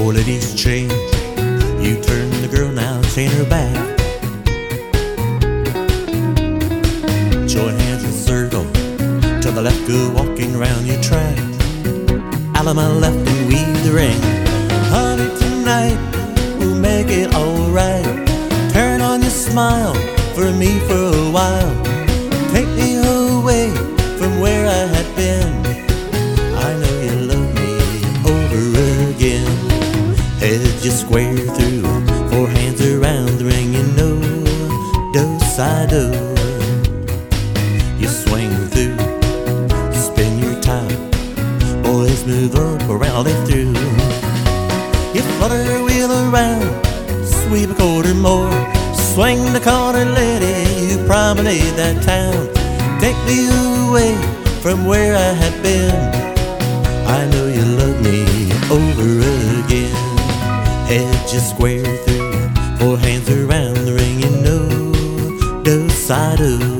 Four ladies change. You turn the girl, now chain her back. Join hands in circle. To the left, go walking round your track. Out of my left and weave the ring. Honey, tonight we'll make it alright. Turn on your smile for me for a while. Take me away from where I had been. I know you love me over again. Head just square through, four hands around the ring. You know, do-si-do. You swing through, spin your top. Boys move up around all they through. You flutter her wheel around, sweep a quarter more. Swing the corner, lady, you promenade that town. Take me away from where I had been. I know you love me over again. Head just square through, four hands around the ring. You know, do-si-do.